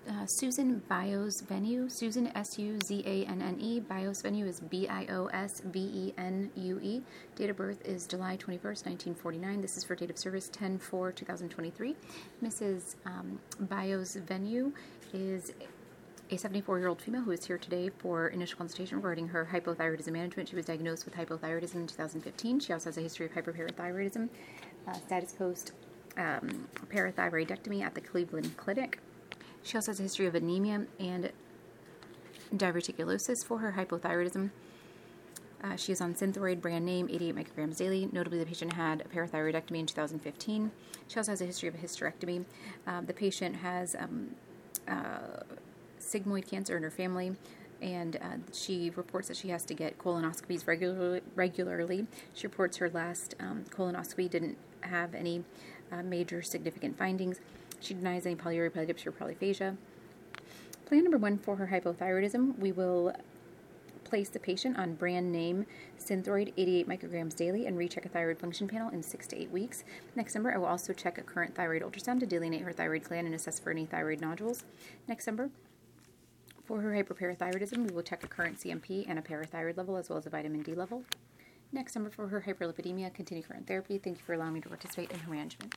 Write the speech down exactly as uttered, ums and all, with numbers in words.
uh, Susan Bios Venue. Susan, S U Z A N N E. Bios Venue is B I O S V E N U E. Date of birth is July twenty-first, nineteen forty-nine. This is for date of service ten four twenty twenty-three. Missus Um, Bios Venue is a seventy-four-year-old female who is here today for initial consultation regarding her hypothyroidism management. She was diagnosed with hypothyroidism in two thousand fifteen. She also has a history of hyperparathyroidism. Uh, status post um, parathyroidectomy at the Cleveland Clinic. She also has a history of anemia and diverticulosis for her hypothyroidism. Uh, she is on Synthroid brand name, eighty-eight micrograms daily. Notably, the patient had a parathyroidectomy in two thousand fifteen. She also has a history of a hysterectomy. Um, the patient has um, uh, sigmoid cancer in her family, and uh, she reports that she has to get colonoscopies regularly. regularly. She reports her last um, colonoscopy didn't have any uh, major significant findings. She denies any polyuria, polydipsia, or polyphagia. Plan number one for her hypothyroidism, we will place the patient on brand name Synthroid eighty-eight micrograms daily and recheck a thyroid function panel in six to eight weeks. Next number, I will also check a current thyroid ultrasound to delineate her thyroid gland and assess for any thyroid nodules. Next number, for her hyperparathyroidism, we will check a current C M P and a parathyroid level as well as a vitamin D level. Next number, for her hyperlipidemia, continue current therapy. Thank you for allowing me to participate in her management.